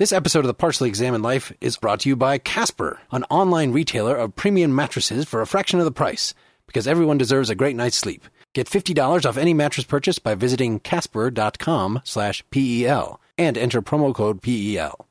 This episode of The Partially Examined Life is brought to you by Casper, an online retailer of premium mattresses for a fraction of the price, because everyone deserves a great night's sleep. Get $50 off any mattress purchase by visiting casper.com/PEL and enter promo code PEL.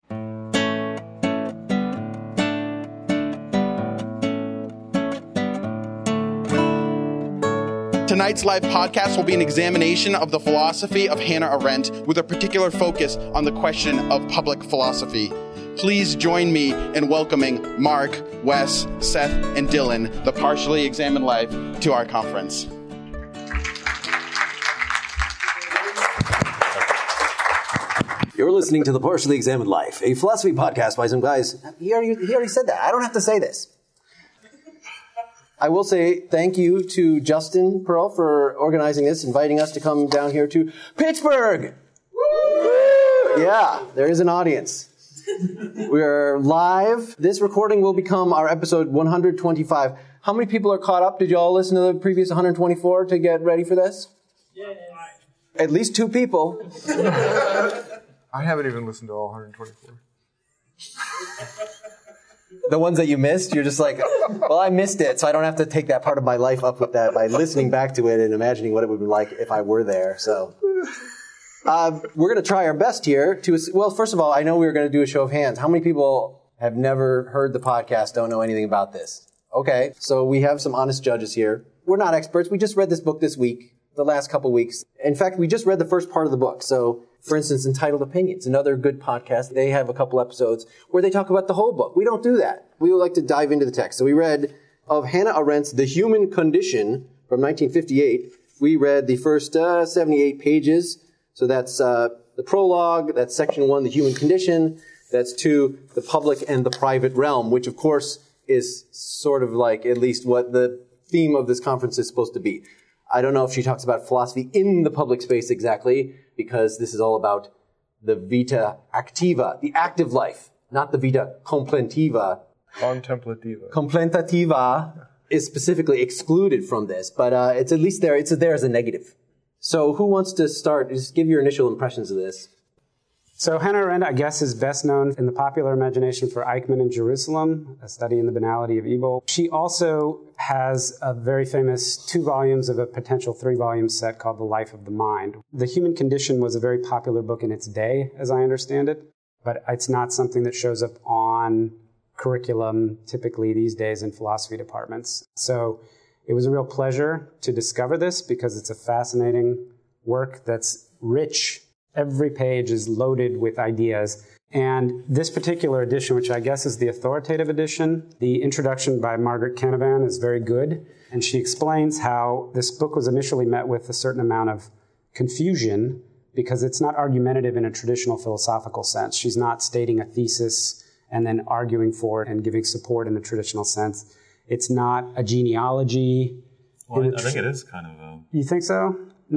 Tonight's live podcast will be an examination of the philosophy of Hannah Arendt with a particular focus on the question of public philosophy. Please join me in welcoming Mark, Wes, Seth, and Dylan, the Partially Examined Life, to our conference. You're listening to The Partially Examined Life, a philosophy podcast by some guys. He already said that. I don't have to say this. I will say thank you to Justin Pearl for organizing this, inviting us to come down here to Pittsburgh. Woo! Yeah, there is an audience. We're live. This recording will become our episode 125. How many people are caught up? Did you all listen to the previous 124 to get ready for this? Yes. At least 2 people. I haven't even listened to all 124. The ones that you missed, you're just like, well, I missed it, so I don't have to take that part of my life up with that by listening back to it and imagining what it would be like if I were there. So we're going to try our best here. Well, first of all, I know we were going to do a show of hands. How many people have never heard the podcast, don't know anything about this? Okay, so we have some honest judges here. We're not experts. We just read this book this week, the last couple weeks. In fact, we just read the first part of the book. So, for instance, Entitled Opinions, another good podcast. They have a couple episodes where they talk about the whole book. We don't do that. We would like to dive into the text. So we read of Hannah Arendt's The Human Condition from 1958. We read the first 78 pages. So that's the prologue. That's section 1, The Human Condition. That's 2, The Public and the Private Realm, which, of course, is sort of like at least what the theme of this conference is supposed to be. I don't know if she talks about philosophy in the public space exactly, because this is all about the vita activa, the active life, not the vita contemplativa. Contemplativa is specifically excluded from this, but it's at least there. It's there as a negative. So who wants to start? Just give your initial impressions of this. So Hannah Arendt, I guess, is best known in the popular imagination for Eichmann in Jerusalem, a study in the banality of evil. She also has a very famous 2 volumes of a potential 3-volume set called The Life of the Mind. The Human Condition was a very popular book in its day, as I understand it, but it's not something that shows up on curriculum typically these days in philosophy departments. So it was a real pleasure to discover this because it's a fascinating work that's rich. Every page is loaded with ideas. And this particular edition, which I guess is the authoritative edition, the introduction by Margaret Canavan is very good. And she explains how this book was initially met with a certain amount of confusion because it's not argumentative in a traditional philosophical sense. She's not stating a thesis and then arguing for it and giving support in a traditional sense. It's not a genealogy. Well, I think it is kind of a... You think so?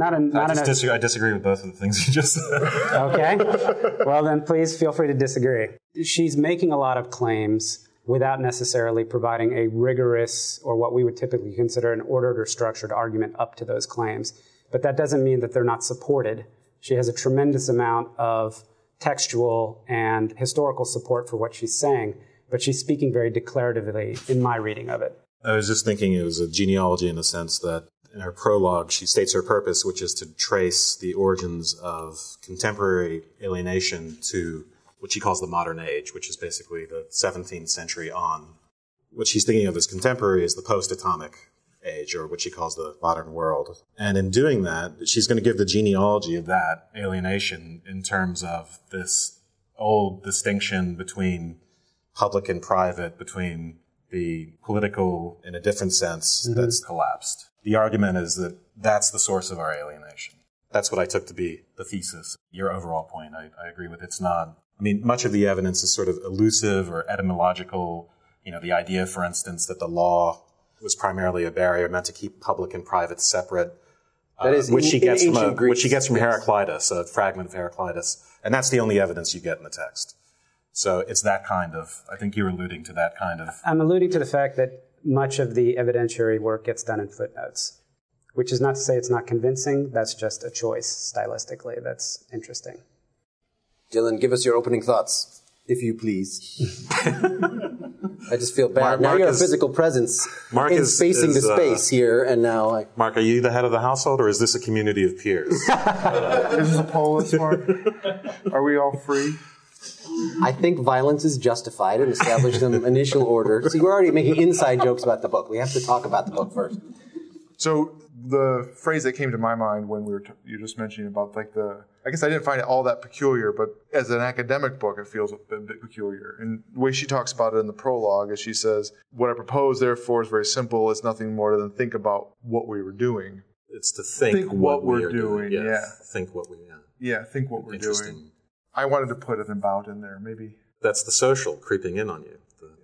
I disagree with both of the things you just said. Okay. Well, then please feel free to disagree. She's making a lot of claims without necessarily providing a rigorous or what we would typically consider an ordered or structured argument up to those claims. But that doesn't mean that they're not supported. She has a tremendous amount of textual and historical support for what she's saying, but she's speaking very declaratively in my reading of it. I was just thinking it was a genealogy in the sense that in her prologue, she states her purpose, which is to trace the origins of contemporary alienation to what she calls the modern age, which is basically the 17th century on. What she's thinking of as contemporary is the post-atomic age, or what she calls the modern world. And in doing that, she's going to give the genealogy of that alienation in terms of this old distinction between public and private, between the political, in a different sense, that's collapsed. The argument is that that's the source of our alienation. That's what I took to be the thesis. Your overall point, I agree with. It's not, I mean, much of the evidence is sort of elusive or etymological. You know, the idea, for instance, that the law was primarily a barrier meant to keep public and private separate, which she gets from Heraclitus, a fragment of Heraclitus. And that's the only evidence you get in the text. So it's that kind of, I think you're alluding to that kind of. I'm alluding to the fact that much of the evidentiary work gets done in footnotes, which is not to say it's not convincing. That's just a choice stylistically. That's interesting. Dylan, give us your opening thoughts, if you please. I just feel bad. Now you're a physical presence in spacing the space here, and now Mark, are you the head of the household, or is this a community of peers? Is this a polis, Mark? Are we all free? I think violence is justified and establish some initial order. See, we're already making inside jokes about the book. We have to talk about the book first. So the phrase that came to my mind when you were just mentioning about I guess I didn't find it all that peculiar, but as an academic book, it feels a bit peculiar. And the way she talks about it in the prologue is she says, what I propose, therefore, is very simple. It's nothing more than think about what we were doing. It's to think what we're doing. Yeah. Think what we Yeah, think what we're doing. I wanted to put an about in there, maybe. That's the social creeping in on you.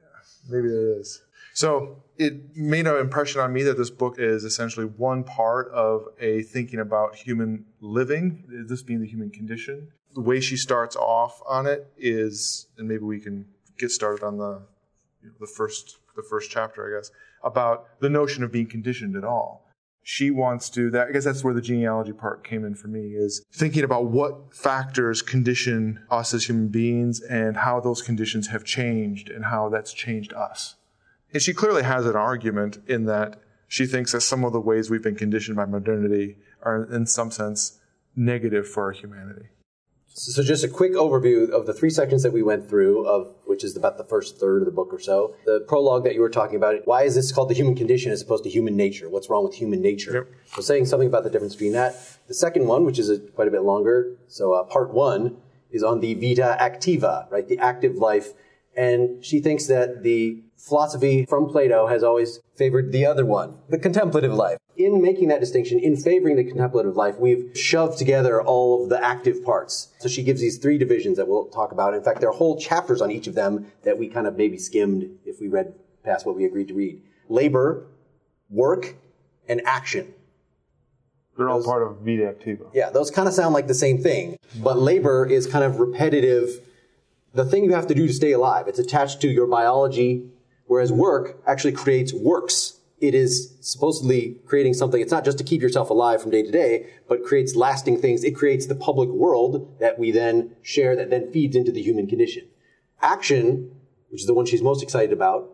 Maybe it is. So it made an impression on me that this book is essentially one part of a thinking about human living, this being the human condition. The way she starts off on it is, and maybe we can get started on the first chapter, I guess, about the notion of being conditioned at all. She wants to, I guess that's where the genealogy part came in for me, is thinking about what factors condition us as human beings and how those conditions have changed and how that's changed us. And she clearly has an argument in that she thinks that some of the ways we've been conditioned by modernity are, in some sense, negative for our humanity. So just a quick overview of the 3 sections that we went through, which is about the first third of the book or so. The prologue that you were talking about, why is this called the human condition as opposed to human nature? What's wrong with human nature? Yep. So saying something about the difference between that. The second one, which is quite a bit longer, so part 1, is on the vita activa, right, the active life. And she thinks that the philosophy from Plato has always favored the other one, the contemplative life. In making that distinction, in favoring the contemplative life, we've shoved together all of the active parts. So she gives these 3 divisions that we'll talk about. In fact, there are whole chapters on each of them that we kind of maybe skimmed if we read past what we agreed to read. Labor, work, and action. They're all part of vita activa. Yeah, those kind of sound like the same thing. But labor is kind of repetitive. The thing you have to do to stay alive. It's attached to your biology, whereas work actually creates works. It is supposedly creating something. It's not just to keep yourself alive from day to day, but creates lasting things. It creates the public world that we then share, that then feeds into the human condition. Action, which is the one she's most excited about,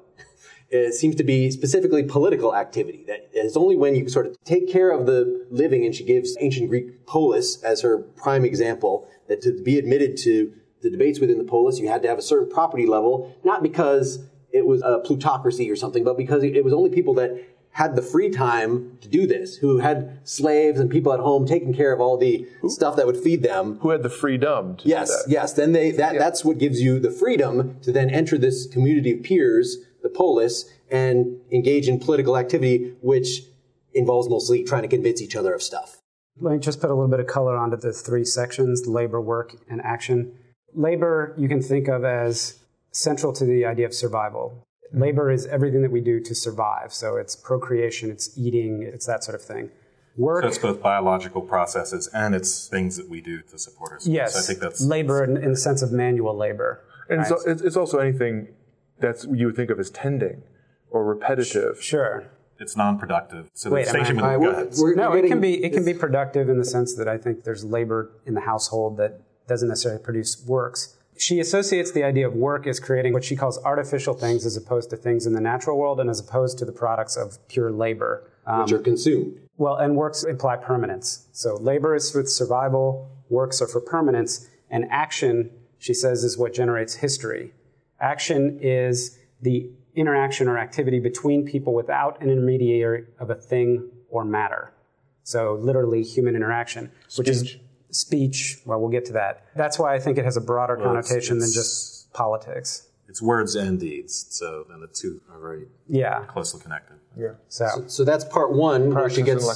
it seems to be specifically political activity. That is only when you sort of take care of the living, and she gives ancient Greek polis as her prime example, that to be admitted to the debates within the polis, you had to have a certain property level, not because it was a plutocracy or something, but because it was only people that had the free time to do this, who had slaves and people at home taking care of all the stuff that would feed them. Who had the freedom to do that. Yes. Then that's what gives you the freedom to then enter this community of peers, the polis, and engage in political activity, which involves mostly trying to convince each other of stuff. Let me just put a little bit of color onto the 3 sections, labor, work, and action. Labor you can think of as central to the idea of survival. Labor is everything that we do to survive. So it's procreation, it's eating, it's that sort of thing. Work. So it's both biological processes and it's things that we do to support ourselves. Yes. So I think that's labor in the sense of manual labor. And right? it's also anything that you would think of as tending or repetitive. Sure. It's non-productive. So Wait, the distinction am I- go ahead. It can be productive in the sense that I think there's labor in the household that doesn't necessarily produce works. She associates the idea of work as creating what she calls artificial things as opposed to things in the natural world and as opposed to the products of pure labor. Which are consumed. Well, and works imply permanence. So labor is for survival, works are for permanence, and action, she says, is what generates history. Action is the interaction or activity between people without an intermediary of a thing or matter. So literally human interaction, which is speech. Well, we'll get to that. That's why I think it has a broader connotation than just politics. It's words and deeds. So then the two are very closely connected. Yeah. So that's part 1, where she gets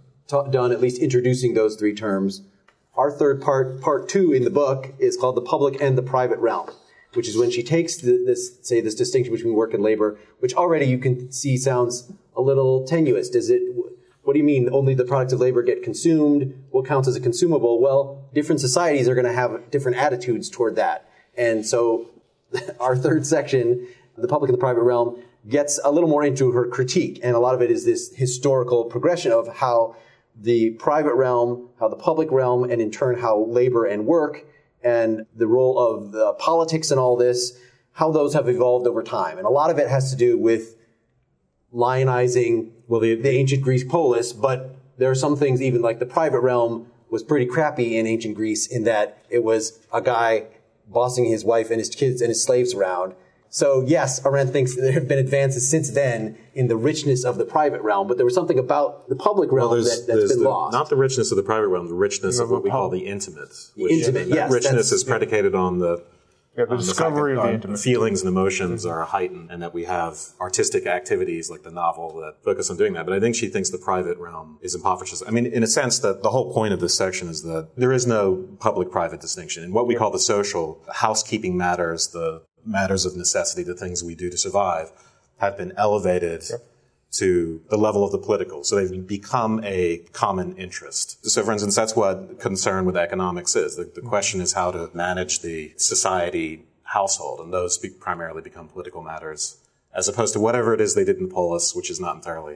done at least introducing those 3 terms. Our third part 2 in the book, is called the public and the private realm, which is when she takes this distinction between work and labor, which already you can see sounds a little tenuous. What do you mean only the products of labor get consumed? What counts as a consumable? Well, different societies are going to have different attitudes toward that. And so our third section, the public and the private realm, gets a little more into her critique. And a lot of it is this historical progression of how the private realm, how the public realm, and in turn how labor and work and the role of the politics and all this, how those have evolved over time. And a lot of it has to do with lionizing, the ancient Greek polis, but there are some things, even like the private realm was pretty crappy in ancient Greece in that it was a guy bossing his wife and his kids and his slaves around. So yes, Arendt thinks there have been advances since then in the richness of the private realm, but there was something about the public realm that's been lost. Not the richness of the private realm, the richness of what we call the intimate. Intimate, yes. Richness is predicated on the discovery of the intimate. Feelings and emotions are heightened, and that we have artistic activities like the novel that focus on doing that. But I think she thinks the private realm is impoverished. I mean, in a sense, that the whole point of this section is that there is no public-private distinction. In what we call the social, housekeeping matters, the matters of necessity, the things we do to survive, have been elevated to the level of the political. So they've become a common interest. So, for instance, that's what concern with economics is. The question is how to manage the society household, and those primarily become political matters, as opposed to whatever it is they did in the polis, which is not entirely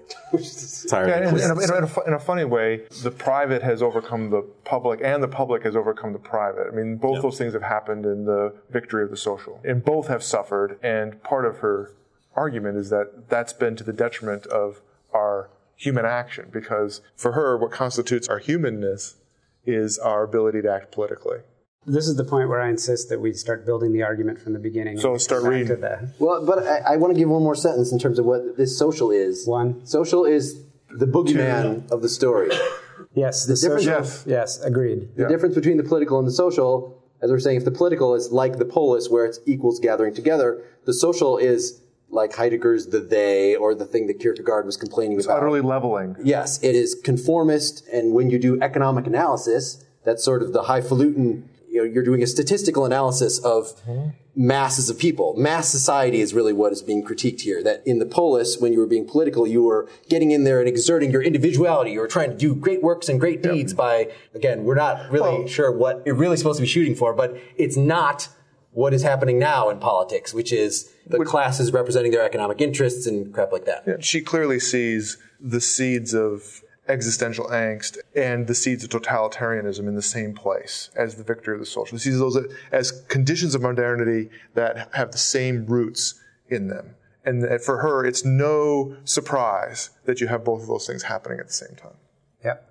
in a funny way, the private has overcome the public, and the public has overcome the private. I mean, both those things have happened in the victory of the social, and both have suffered. And part of her argument is that that's been to the detriment of our human action, because for her, what constitutes our humanness is our ability to act politically. This is the point where I insist that we start building the argument from the beginning. So start reading. Well, but I want to give one more sentence in terms of what this social is. One. Social is the boogeyman of the story. Yes. Yes, agreed. The difference between the political and the social, as we're saying, if the political is like the polis, where it's equals gathering together, the social is like Heidegger's the they, or the thing that Kierkegaard was complaining about. It's utterly leveling. Yes, it is conformist, and when you do economic analysis, that's sort of the highfalutin, you're doing a statistical analysis of masses of people. Mass society is really what is being critiqued here. That in the polis, when you were being political, you were getting in there and exerting your individuality. You were trying to do great works and great deeds by, again, we're not really sure what you're really supposed to be shooting for, but it's not what is happening now in politics, which is the classes representing their economic interests and crap like that. Yeah, she clearly sees the seeds of existential angst and the seeds of totalitarianism in the same place as the victory of the social. She sees those as conditions of modernity that have the same roots in them. And for her, it's no surprise that you have both of those things happening at the same time. Yep.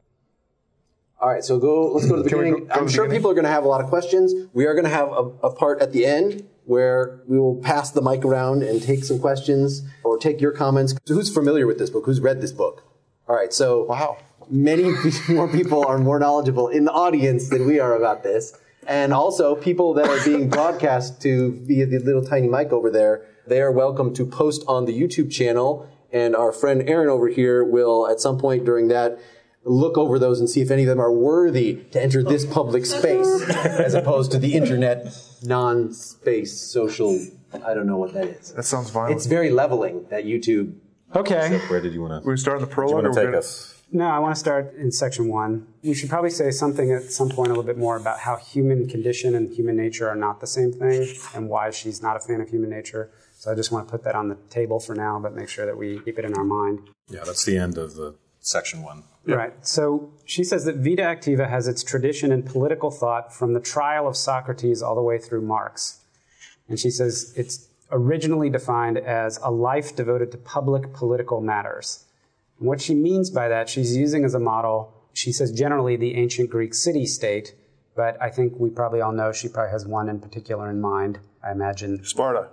All right, so let's go to the beginning. I'm sure people are going to have a lot of questions. We are going to have a part at the end where we will pass the mic around and take some questions or take your comments. So who's familiar with this book? Who's read this book? All right, so many more people are more knowledgeable in the audience than we are about this. And also, people that are being broadcast to via the little tiny mic over there, they are welcome to post on the YouTube channel. And our friend Aaron over here will, at some point during that, look over those and see if any of them are worthy to enter this public space, as opposed to the internet non-space social. I don't know what that is. That sounds violent. It's very leveling, that YouTube. Okay. Where did you want to? We start in the prologue. Do you want to take us? No, I want to start in section 1. We should probably say something at some point a little bit more about how human condition and human nature are not the same thing, and why she's not a fan of human nature. So I just want to put that on the table for now, but make sure that we keep it in our mind. Yeah, that's the end of the section 1. Yeah. Right. So she says that Vita Activa has its tradition in political thought from the trial of Socrates all the way through Marx. And she says it's originally defined as a life devoted to public political matters. And what she means by that, she's using as a model, she says generally the ancient Greek city-state, but I think we probably all know she probably has one in particular in mind, I imagine. Sparta.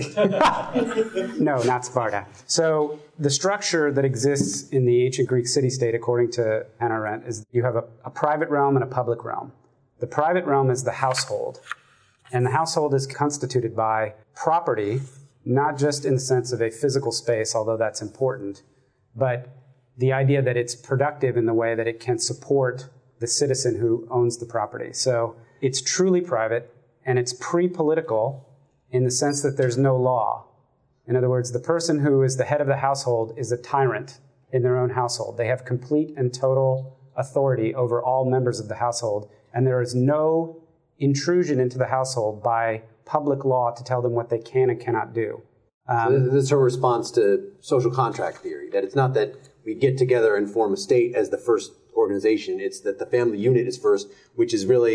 No, not Sparta. So the structure that exists in the ancient Greek city-state, according to Hannah Arendt, is you have a private realm and a public realm. The private realm is the household, and the household is constituted by property, not just in the sense of a physical space, although that's important, but the idea that it's productive in the way that it can support the citizen who owns the property. So it's truly private, and it's pre-political in the sense that there's no law. In other words, the person who is the head of the household is a tyrant in their own household. They have complete and total authority over all members of the household, and there is no intrusion into the household by public law to tell them what they can and cannot do. So this is her response to social contract theory, that it's not that we get together and form a state as the first organization, it's that the family unit is first, which is really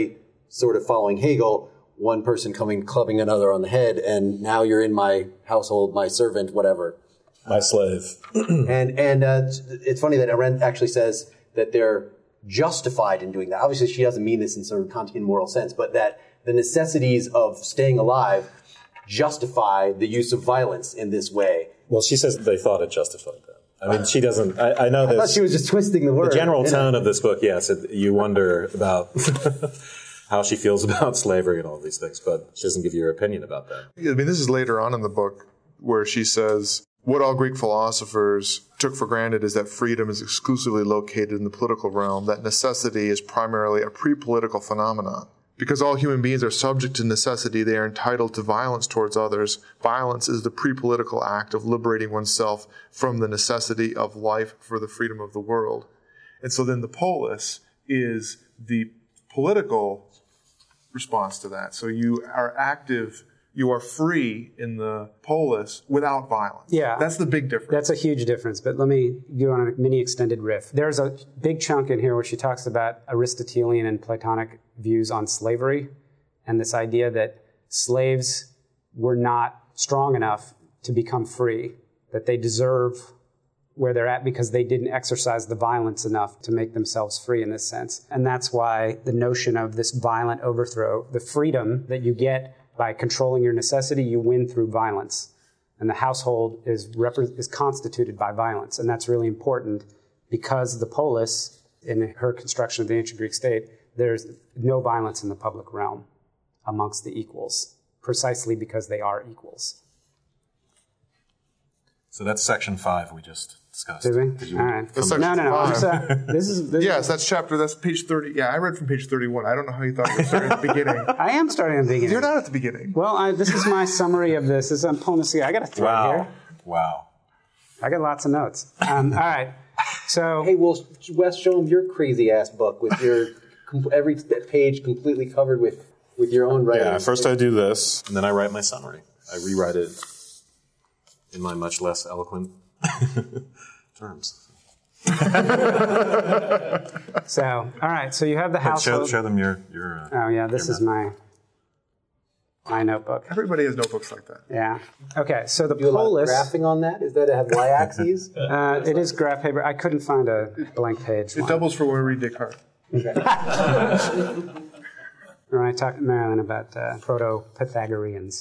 sort of following Hegel, one person coming clubbing another on the head, and now you're in my household, my servant, whatever. My slave. And it's funny that Arendt actually says that they're justified in doing that. Obviously, she doesn't mean this in sort of Kantian moral sense, but that the necessities of staying alive justify the use of violence in this way. Well, she says they thought it justified that. I mean, she doesn't. I know I thought this. she was just twisting the word. The general tone of this book, yes, you wonder about how she feels about slavery and all these things, but she doesn't give you her opinion about that. I mean, this is later on in the book where she says, what all Greek philosophers took for granted is that freedom is exclusively located in the political realm, that necessity is primarily a pre-political phenomenon. Because all human beings are subject to necessity, they are entitled to violence towards others. Violence is the pre-political act of liberating oneself from the necessity of life for the freedom of the world. And so then the polis is the political response to that. So you are active, you are free in the polis without violence. Yeah. That's the big difference. That's a huge difference, but let me go on a mini extended riff. There's a big chunk in here where she talks about Aristotelian and Platonic views on slavery and this idea that slaves were not strong enough to become free, that they deserve where they're at because they didn't exercise the violence enough to make themselves free in this sense. And that's why the notion of this violent overthrow, the freedom that you get by controlling your necessity, you win through violence. And the household is constituted by violence. And that's really important because the polis, in her construction of the ancient Greek state, there's no violence in the public realm amongst the equals, precisely because they are equals. So that's section 5 we just discussed. Did we? All right. That's No. I'm five. sorry. This Yes, that's page 30. Yeah, I read from page 31. I don't know how you thought you were starting at the beginning. I am starting at the beginning. You're not at the beginning. Well, this is my summary of this. I'm pulling this together. I got a thread here. Wow. I got lots of notes. All right. So, Hey, well, Wes, show him your crazy-ass book with your every page completely covered with your own writing. Yeah, first I do this, and then I write my summary. I rewrite it in my much less eloquent terms. all right. So you have the household. Show them your Oh yeah, this is my notebook. Everybody has notebooks like that. Yeah. Okay. So the Do a lot of polis. graphing on that? Is that have y-axes? It is graph paper. I couldn't find a blank page. It doubles for when we read Descartes. When I talked to Marilyn about proto-Pythagoreans.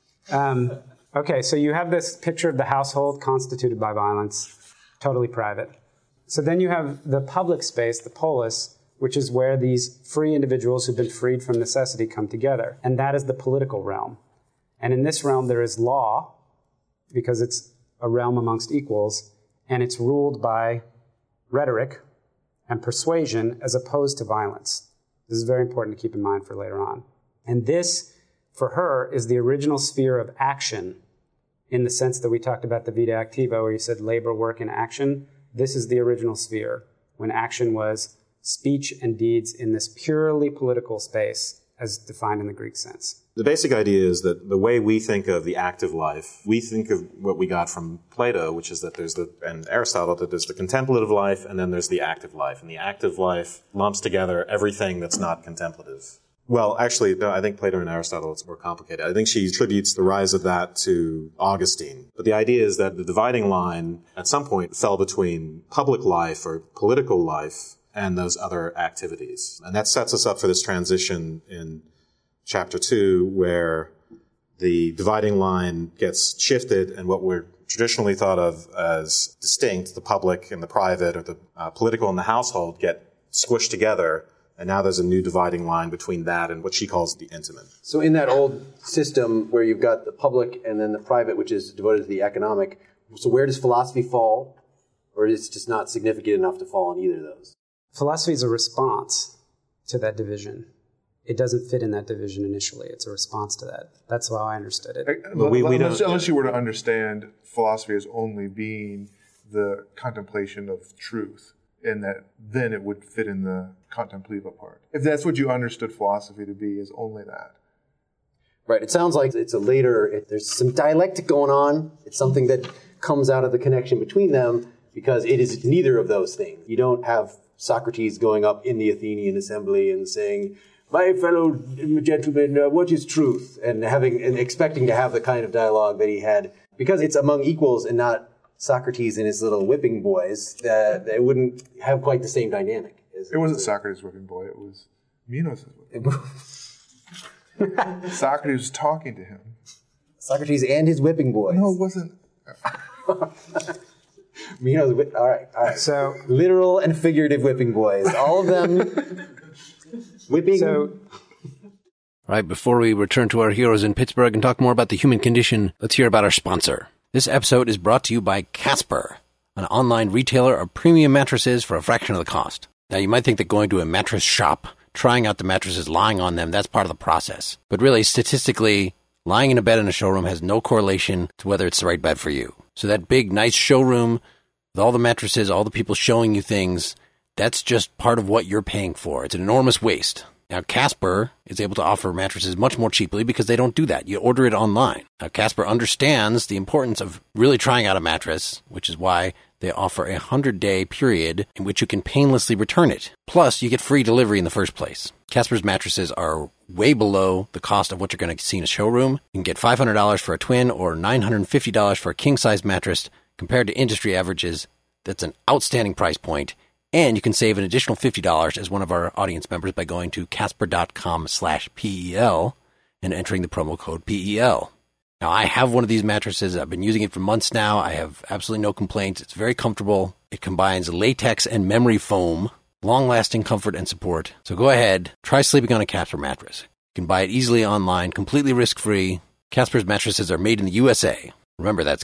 Okay, so you have this picture of the household constituted by violence, totally private. So then you have the public space, the polis, which is where these free individuals who've been freed from necessity come together. And that is the political realm. And in this realm, there is law, because it's a realm amongst equals, and it's ruled by rhetoric and persuasion as opposed to violence. This is very important to keep in mind for later on. And this, for her, is the original sphere of action in the sense that we talked about the vita activa, where you said labor, work, and action. This is the original sphere, when action was speech and deeds in this purely political space as defined in the Greek sense. The basic idea is that the way we think of the active life, we think of what we got from Plato, which is that and Aristotle, that there's the contemplative life and then there's the active life. And the active life lumps together everything that's not contemplative. Well, actually, no, I think Plato and Aristotle, it's more complicated. I think she attributes the rise of that to Augustine. But the idea is that the dividing line at some point fell between public life or political life and those other activities. And that sets us up for this transition in Chapter 2, where the dividing line gets shifted and what we're traditionally thought of as distinct, the public and the private, or the political and the household, get squished together. And now there's a new dividing line between that and what she calls the intimate. So in that old system where you've got the public and then the private, which is devoted to the economic, so where does philosophy fall? Or is it just not significant enough to fall in either of those? Philosophy is a response to that division. It doesn't fit in that division initially. It's a response to that. That's how I understood it. But we Unless you were to understand philosophy as only being the contemplation of truth, and that then it would fit in the contemplativa part. If that's what you understood philosophy to be, is only that. Right. It sounds like it's a later, there's some dialectic going on. It's something that comes out of the connection between them because it is neither of those things. You don't have Socrates going up in the Athenian assembly and saying, my fellow gentlemen, what is truth? And expecting to have the kind of dialogue that he had, because it's among equals and not Socrates and his little whipping boys, that it wouldn't have quite the same dynamic. It wasn't Socrates' whipping boy, it was Minos' whipping boy. Socrates was talking to him. Socrates and his whipping boys. No, it wasn't. Minos, all right. So literal and figurative whipping boys, all of them whipping. So, Right, before we return to our heroes in Pittsburgh and talk more about the human condition, let's hear about our sponsor. This episode is brought to you by Casper, an online retailer of premium mattresses for a fraction of the cost. Now, you might think that going to a mattress shop, trying out the mattresses, lying on them, that's part of the process. But really, statistically, lying in a bed in a showroom has no correlation to whether it's the right bed for you. So that big, nice showroom with all the mattresses, all the people showing you things, that's just part of what you're paying for. It's an enormous waste. Now, Casper is able to offer mattresses much more cheaply because they don't do that. You order it online. Now, Casper understands the importance of really trying out a mattress, which is why they offer a 100-day period in which you can painlessly return it. Plus, you get free delivery in the first place. Casper's mattresses are way below the cost of what you're going to see in a showroom. You can get $500 for a twin or $950 for a king-size mattress. Compared to industry averages, that's an outstanding price point. And you can save an additional $50 as one of our audience members by going to casper.com/PEL and entering the promo code PEL. Now, I have one of these mattresses. I've been using it for months now. I have absolutely no complaints. It's very comfortable. It combines latex and memory foam, long-lasting comfort and support. So go ahead, try sleeping on a Casper mattress. You can buy it easily online, completely risk-free. Casper's mattresses are made in the USA. Remember, that's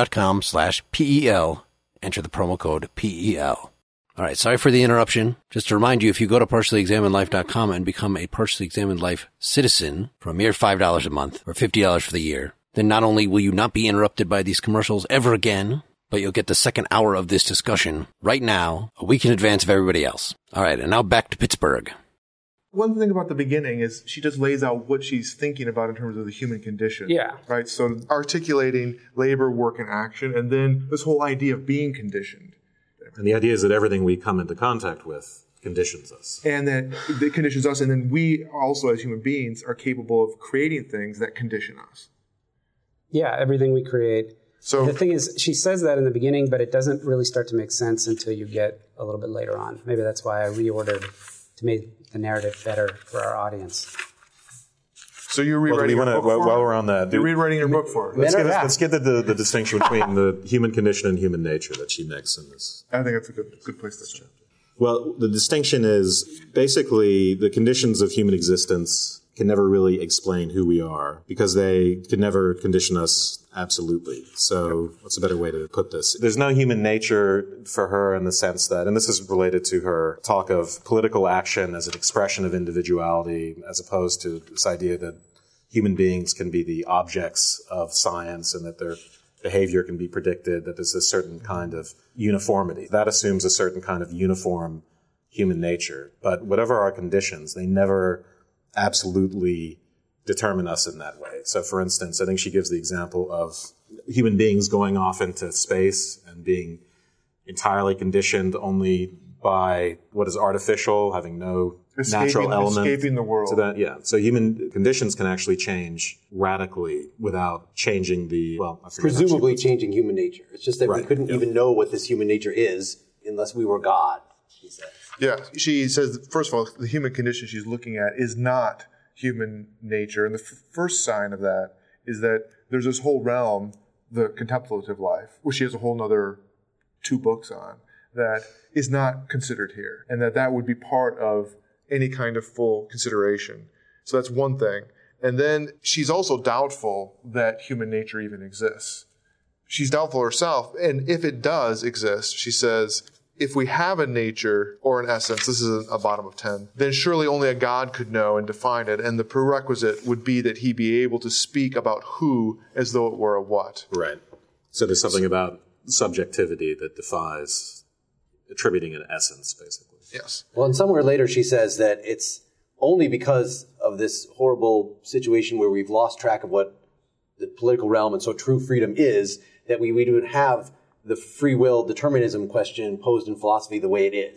casper.com/PEL. Enter the promo code PEL. All right, sorry for the interruption. Just to remind you, if you go to partiallyexaminedlife.com and become a Partially Examined Life citizen for a mere $5 a month or $50 for the year, then not only will you not be interrupted by these commercials ever again, but you'll get the second hour of this discussion right now, a week in advance of everybody else. All right, and now back to Pittsburgh. One thing about the beginning is she just lays out what she's thinking about in terms of the human condition. Yeah. Right? So articulating labor, work, and action, and then this whole idea of being conditioned. And the idea is that everything we come into contact with conditions us. And that it conditions us, and then we also, as human beings, are capable of creating things that condition us. yeah, everything we create. So the thing is, she says that in the beginning, but it doesn't really start to make sense until you get a little bit later on. Maybe that's why I reordered to make the narrative better for our audience. So you're rewriting your book while we're on that, you're rewriting your book for let's get the distinction between the human condition and human nature that she makes in this. I think that's a good place to start. Well, the distinction is basically the conditions of human existence can never really explain who we are because they can never condition us absolutely. So what's a better way to put this? There's no human nature for her in the sense that, and this is related to her talk of political action as an expression of individuality as opposed to this idea that human beings can be the objects of science and that their behavior can be predicted, that there's a certain kind of uniformity. That assumes a certain kind of uniform human nature. But whatever our conditions, they never absolutely determine us in that way. So, for instance, I think she gives the example of human beings going off into space and being entirely conditioned only by what is artificial, having no natural element. Escaping the world. So that, yeah. So human conditions can actually change radically without changing the, presumably changing human nature. It's just that we couldn't even know what this human nature is unless we were God, she says. Yeah, she says, first of all, the human condition she's looking at is not human nature. And the first sign of that is that there's this whole realm, the contemplative life, which she has a whole other 2 books on, that is not considered here. And that would be part of any kind of full consideration. So that's one thing. And then she's also doubtful that human nature even exists. She's doubtful herself. And if it does exist, she says, if we have a nature or an essence, this is a bottom of 10, then surely only a God could know and define it. And the prerequisite would be that he be able to speak about who as though it were a what. Right. So there's something about subjectivity that defies attributing an essence, basically. Yes. Well, and somewhere later she says that it's only because of this horrible situation where we've lost track of what the political realm and so true freedom is that we would have the free will determinism question posed in philosophy the way it is.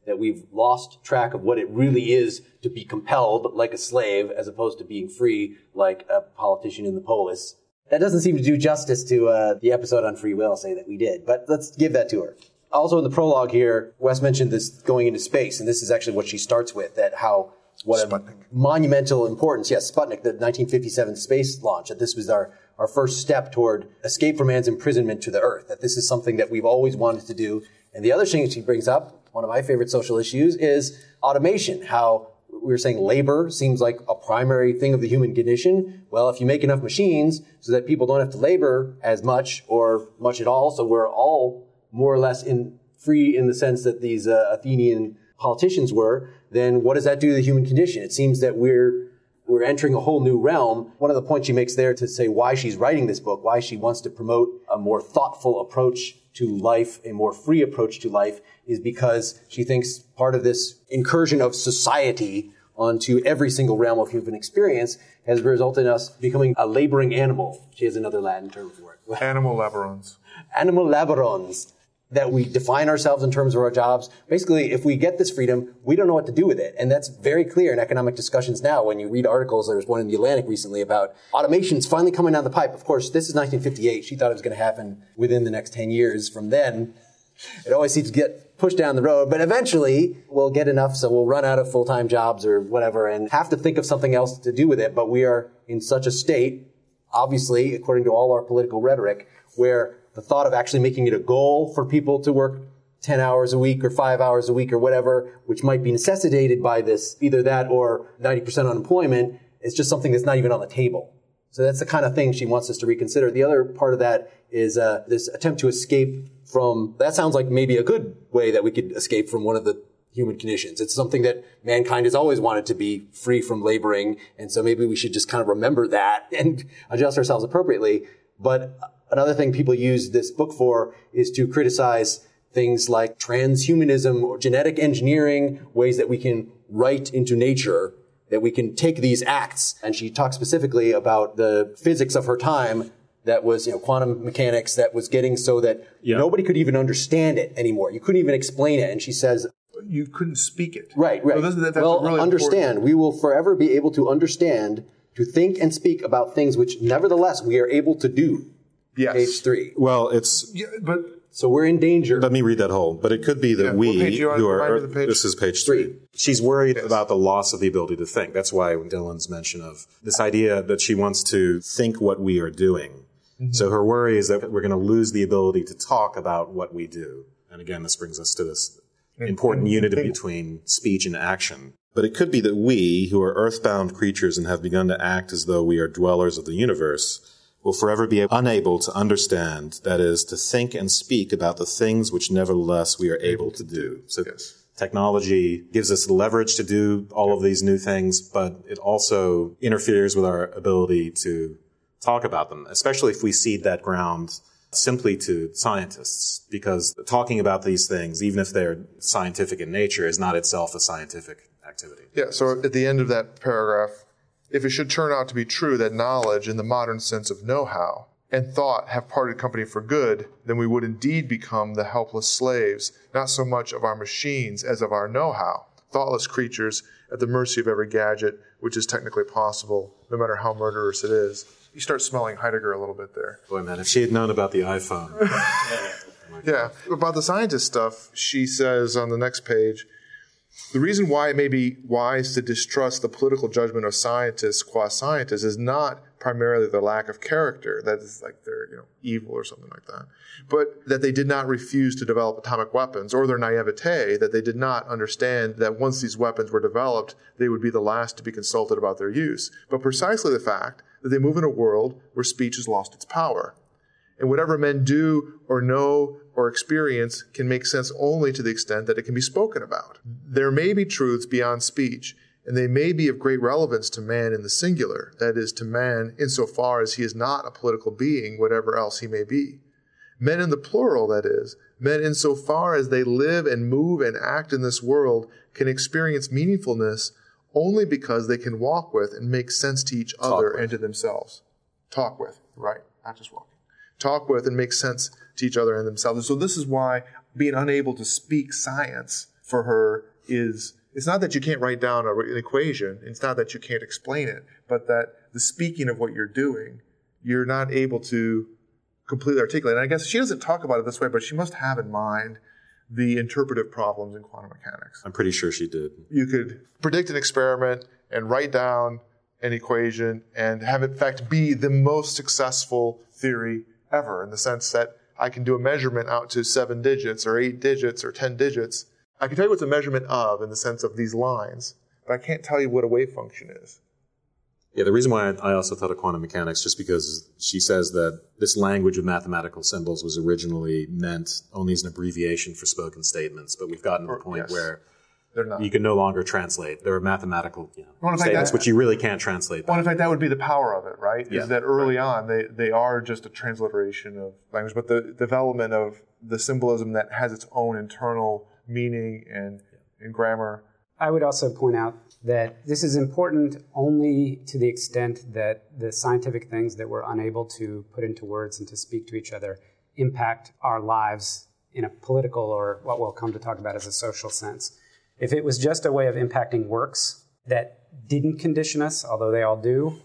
that we've lost track of what it really is to be compelled like a slave as opposed to being free like a politician in the polis. That doesn't seem to do justice to the episode on free will, say that we did, but let's give that to her. Also in the prologue here, Wes mentioned this going into space, and this is actually what she starts with, that how what Sputnik. a monumental importance, yes, Sputnik, the 1957 space launch, that this was our first step toward escape from man's imprisonment to the Earth, that this is something that we've always wanted to do. And the other thing she brings up, one of my favorite social issues, is automation, how we were saying labor seems like a primary thing of the human condition. Well, if you make enough machines so that people don't have to labor as much or much at all, so we're all more or less free in the sense that these Athenian politicians were, then what does that do to the human condition? It seems that we're entering a whole new realm. One of the points she makes there to say why she's writing this book, why she wants to promote a more thoughtful approach to life, a more free approach to life, is because she thinks part of this incursion of society onto every single realm of human experience has resulted in us becoming a laboring animal. She has another Latin term for it. Animal laborons. Animal laborons. That we define ourselves in terms of our jobs. Basically, if we get this freedom, we don't know what to do with it. And that's very clear in economic discussions now. When you read articles, there was one in The Atlantic recently about automation's finally coming down the pipe. Of course, this is 1958. She thought it was going to happen within the next 10 years. From then, it always seems to get pushed down the road. But eventually, we'll get enough, so we'll run out of full-time jobs or whatever and have to think of something else to do with it. But we are in such a state, obviously, according to all our political rhetoric, where the thought of actually making it a goal for people to work 10 hours a week or 5 hours a week or whatever, which might be necessitated by this, either that or 90% unemployment, is just something that's not even on the table. So that's the kind of thing she wants us to reconsider. The other part of that is this attempt to escape from, that sounds like maybe a good way that we could escape from one of the human conditions. It's something that mankind has always wanted to be free from laboring, and so maybe we should just kind of remember that and adjust ourselves appropriately. But another thing people use this book for is to criticize things like transhumanism or genetic engineering, ways that we can write into nature, that we can take these acts. And she talks specifically about the physics of her time that was, quantum mechanics that was getting so that nobody could even understand it anymore. You couldn't even explain it. And she says, you couldn't speak it. Right. So that's really understand. Important. We will forever be able to understand, to think and speak about things which nevertheless we are able to do. Yes. Page 3. Well, it's... Yeah, but so we're in danger. Let me read that whole. But it could be that who are... This is page 3. She's worried about the loss of the ability to think. That's why Dylan's mention of this idea that she wants to think what we are doing. Mm-hmm. So her worry is that we're going to lose the ability to talk about what we do. And again, this brings us to this important unity between speech and action. But it could be that we, who are earthbound creatures and have begun to act as though we are dwellers of the universe, will forever be unable to understand, that is, to think and speak about the things which nevertheless we are able to do. So technology gives us the leverage to do all of these new things, but it also interferes with our ability to talk about them, especially if we cede that ground simply to scientists, because talking about these things, even if they're scientific in nature, is not itself a scientific activity. Yeah, so at the end of that paragraph, if it should turn out to be true that knowledge in the modern sense of know-how and thought have parted company for good, then we would indeed become the helpless slaves, not so much of our machines as of our know-how, thoughtless creatures at the mercy of every gadget, which is technically possible, no matter how murderous it is. You start smelling Heidegger a little bit there. Boy, man, if she had known about the iPhone. Yeah, about the scientist stuff, she says on the next page, the reason why it may be wise to distrust the political judgment of scientists qua scientists is not primarily their lack of character, that is like they're evil or something like that, but that they did not refuse to develop atomic weapons, or their naivete that they did not understand that once these weapons were developed, they would be the last to be consulted about their use, but precisely the fact that they move in a world where speech has lost its power. And whatever men do or know or experience can make sense only to the extent that it can be spoken about. There may be truths beyond speech, and they may be of great relevance to man in the singular, that is, to man insofar as he is not a political being, whatever else he may be. Men in the plural, that is, men insofar as they live and move and act in this world, can experience meaningfulness only because they can walk with and make sense to each other and to themselves. Talk with, right, not just walking. Talk with and make sense to each other and themselves. And so this is why being unable to speak science for her is, it's not that you can't write down an equation, it's not that you can't explain it, but that the speaking of what you're doing, you're not able to completely articulate. And I guess she doesn't talk about it this way, but she must have in mind the interpretive problems in quantum mechanics. I'm pretty sure she did. You could predict an experiment and write down an equation and have it, in fact, be the most successful theory ever, in the sense that I can do a measurement out to 7 digits or 8 digits or 10 digits. I can tell you what's a measurement of in the sense of these lines, but I can't tell you what a wave function is. Yeah, the reason why I also thought of quantum mechanics, just because she says that this language of mathematical symbols was originally meant only as an abbreviation for spoken statements, but we've gotten to the point where you can no longer translate. There are mathematical statements which you really can't translate. Well, in fact, that would be the power of it, right? Yeah. Is that early on, they are just a transliteration of language, but the development of the symbolism that has its own internal meaning and grammar. I would also point out that this is important only to the extent that the scientific things that we're unable to put into words and to speak to each other impact our lives in a political, or what we'll come to talk about as a social sense. If it was just a way of impacting works that didn't condition us, although they all do,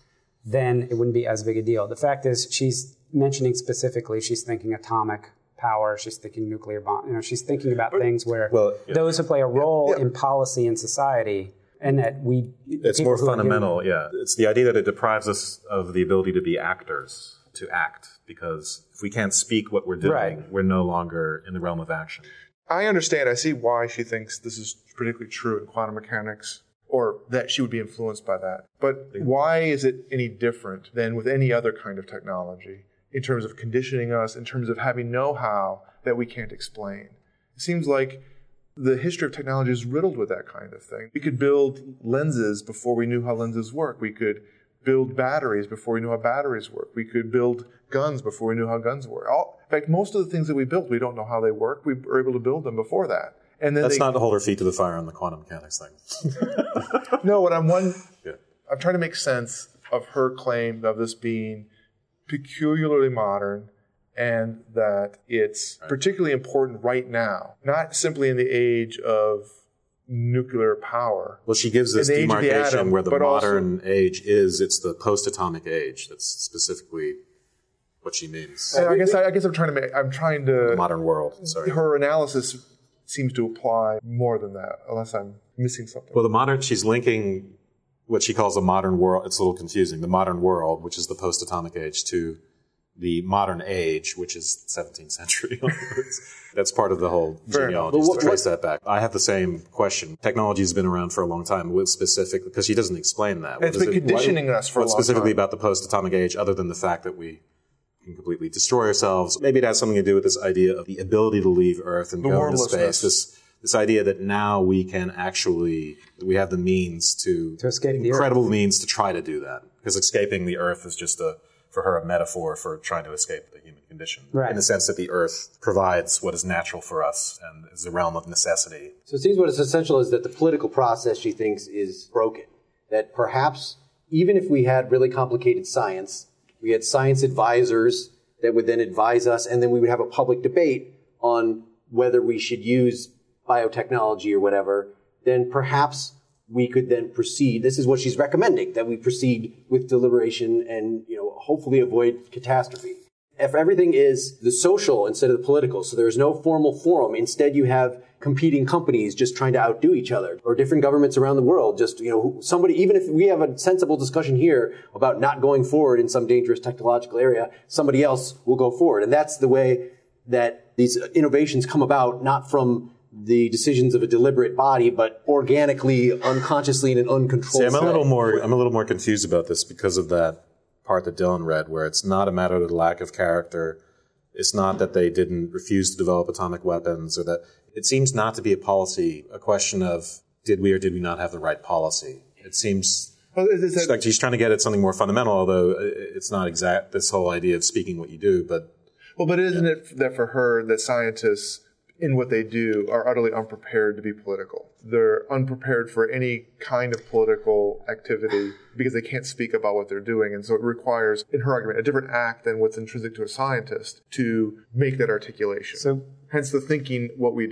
then it wouldn't be as big a deal. The fact is, she's mentioning specifically, she's thinking atomic power, she's thinking nuclear bomb. She's thinking about things where those who play a role in policy and society, and that it's more fundamental, It's the idea that it deprives us of the ability to be actors, to act, because if we can't speak what we're doing, we're no longer in the realm of action. I understand. I see why she thinks this is particularly true in quantum mechanics, or that she would be influenced by that. But why is it any different than with any other kind of technology in terms of conditioning us, in terms of having know-how that we can't explain? It seems like the history of technology is riddled with that kind of thing. We could build lenses before we knew how lenses work. We could build batteries before we knew how batteries work. We could build guns before we knew how guns work. In fact, most of the things that we built, we don't know how they work. We were able to build them before that. And then That's not to hold her feet to the fire on the quantum mechanics thing. No, what I'm trying to make sense of her claim of this being peculiarly modern, and that it's particularly important right now, not simply in the age of nuclear power. Well, she gives this demarcation where the modern age is, it's the post-atomic age. That's specifically what she means. I guess I'm trying to the modern world. Sorry. Her analysis seems to apply more than that, unless I'm missing something. Well, she's linking what she calls the modern world. It's a little confusing. The modern world, which is the post-atomic age, to the modern age, which is 17th century. That's part of the whole genealogy, to trace that back. I have the same question. Technology has been around for a long time, with specific, because she doesn't explain that. It's been conditioning us for a long time. Specifically about the post-atomic age, other than the fact that we can completely destroy ourselves. Maybe it has something to do with this idea of the ability to leave Earth and go into space. This idea that now we can actually, we have the means to escape incredible means to try to do that. Because escaping the Earth is just for her, a metaphor for trying to escape the human condition. Right. In the sense that the Earth provides what is natural for us and is the realm of necessity. So it seems what is essential is that the political process, she thinks, is broken. That perhaps even if we had really complicated science, we had science advisors that would then advise us, and then we would have a public debate on whether we should use biotechnology or whatever, then perhaps we could then proceed. This is what she's recommending, that we proceed with deliberation and, hopefully avoid catastrophe. If everything is the social instead of the political, so there's no formal forum, instead you have competing companies just trying to outdo each other, or different governments around the world, just, somebody, even if we have a sensible discussion here about not going forward in some dangerous technological area, somebody else will go forward. And that's the way that these innovations come about, not from the decisions of a deliberate body, but organically, unconsciously, in an uncontrolled I'm a little more confused about this because of that part that Dylan read, where it's not a matter of the lack of character. It's not that they didn't refuse to develop atomic weapons, or that it seems not to be a question of did we or did we not have the right policy. It seems like she's trying to get at something more fundamental, although it's not exact, this whole idea of speaking what you do. But isn't it that for her that scientists in what they do are utterly unprepared to be political? They're unprepared for any kind of political activity because they can't speak about what they're doing. And so it requires, in her argument, a different act than what's intrinsic to a scientist to make that articulation. So, hence the thinking what we do.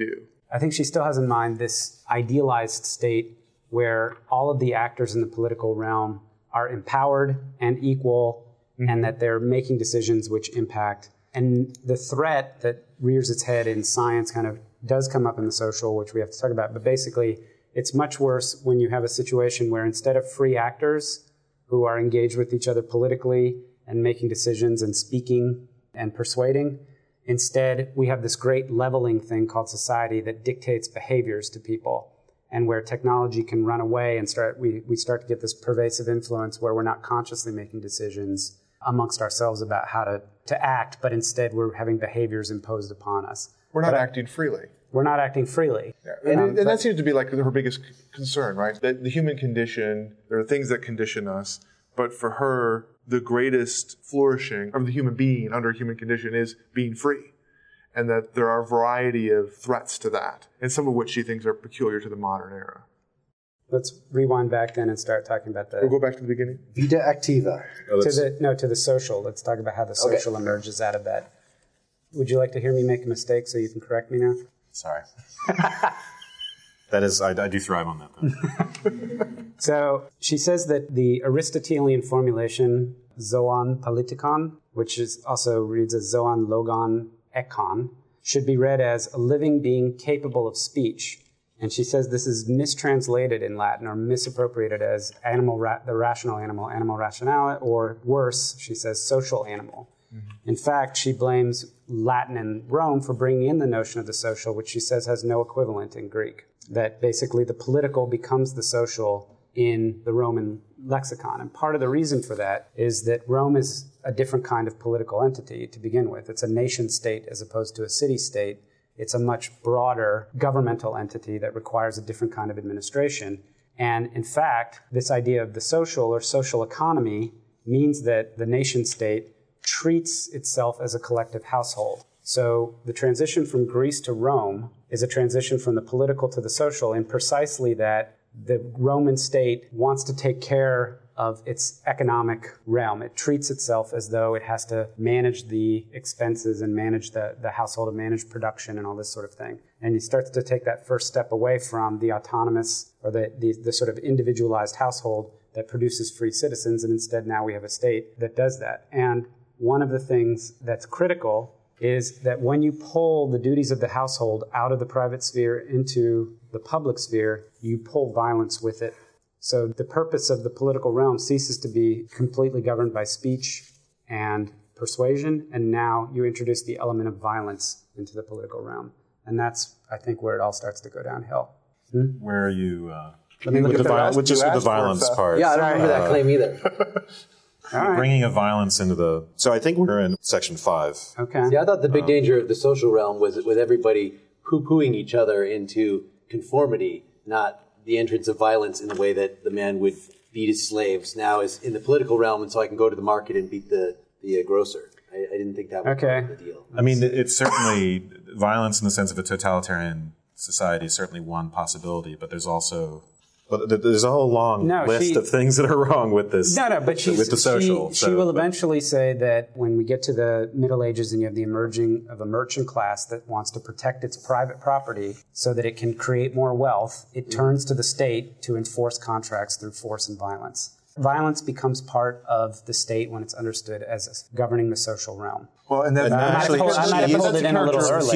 I think she still has in mind this idealized state where all of the actors in the political realm are empowered and equal, and that they're making decisions which impact. And the threat that rears its head in science kind of does come up in the social, which we have to talk about. But basically, it's much worse when you have a situation where instead of free actors who are engaged with each other politically and making decisions and speaking and persuading, instead we have this great leveling thing called society that dictates behaviors to people, and where technology can run away and we start to get this pervasive influence where we're not consciously making decisions amongst ourselves about how to act, but instead we're having behaviors imposed upon us. We're not acting freely. We're not acting freely. Yeah. And that seems to be like her biggest concern, right? That the human condition, there are things that condition us, but for her, the greatest flourishing of the human being under a human condition is being free. And that there are a variety of threats to that, and some of which she thinks are peculiar to the modern era. Let's rewind back then and start talking about We'll go back to the beginning. Vita activa. to the social. Let's talk about how the social emerges out of that. Would you like to hear me make a mistake so you can correct me now? Sorry. That is, I do thrive on that, though. So she says that the Aristotelian formulation, zoon politikon, which is also reads as zoon logon ekon, should be read as a living being capable of speech. And she says this is mistranslated in Latin or misappropriated as the rational animal, animal rationale, or worse, she says social animal. Mm-hmm. In fact, she blames Latin and Rome for bringing in the notion of the social, which she says has no equivalent in Greek. That basically the political becomes the social in the Roman lexicon. And part of the reason for that is that Rome is a different kind of political entity to begin with. It's a nation state as opposed to a city state. It's a much broader governmental entity that requires a different kind of administration. And in fact, this idea of the social or social economy means that the nation state treats itself as a collective household. So the transition from Greece to Rome is a transition from the political to the social in precisely that the Roman state wants to take care of its economic realm. It treats itself as though it has to manage the expenses and manage the household and manage production and all this sort of thing. And it starts to take that first step away from the autonomous or the sort of individualized household that produces free citizens, and instead now we have a state that does that. And one of the things that's critical is that when you pull the duties of the household out of the private sphere into the public sphere, you pull violence with it. So the purpose of the political realm ceases to be completely governed by speech and persuasion, and now you introduce the element of violence into the political realm. And that's, I think, where it all starts to go downhill. Where are you? Let me look at with the violence part. Yeah, I don't remember that claim either. Right. Bringing of violence into the... So I think we're in section 5. Okay. See, I thought the big danger of the social realm was with everybody poo-pooing each other into conformity, not the entrance of violence in the way that the man would beat his slaves. Now is in the political realm, and so I can go to the market and beat the grocer. I didn't think that was the deal. I mean, it's certainly... Violence in the sense of a totalitarian society is certainly one possibility, but there's also... But there's a whole long list of things that are wrong with this. But with the social. She will eventually say that when we get to the Middle Ages and you have the emerging of a merchant class that wants to protect its private property so that it can create more wealth, it turns to the state to enforce contracts through force and violence. Violence becomes part of the state when it's understood as governing the social realm. Well, and then I might have pulled it in a little early.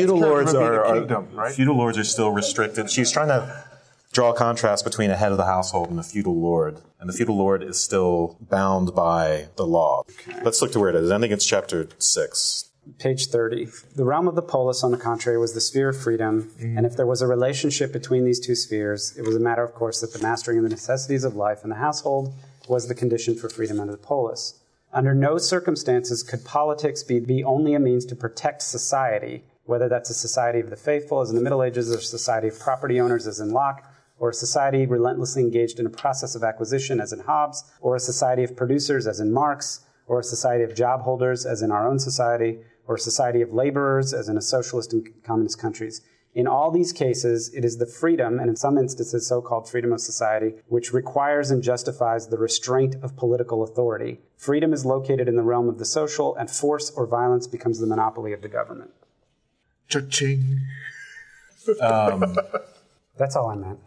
Feudal lords are still restricted. She's trying to draw a contrast between a head of the household and a feudal lord. And the feudal lord is still bound by the law. Okay. Let's look to where it is. I think it's chapter 6. Page 30. The realm of the polis, on the contrary, was the sphere of freedom. And if there was a relationship between these two spheres, it was a matter, of course, that the mastering of the necessities of life in the household was the condition for freedom under the polis. Under no circumstances could politics be only a means to protect society, whether that's a society of the faithful, as in the Middle Ages, or a society of property owners, as in Locke, or a society relentlessly engaged in a process of acquisition, as in Hobbes, or a society of producers, as in Marx, or a society of job holders, as in our own society, or a society of laborers, as in a socialist and communist countries. In all these cases, it is the freedom, and in some instances so-called freedom of society, which requires and justifies the restraint of political authority. Freedom is located in the realm of the social, and force or violence becomes the monopoly of the government. Cha-ching. That's all I meant.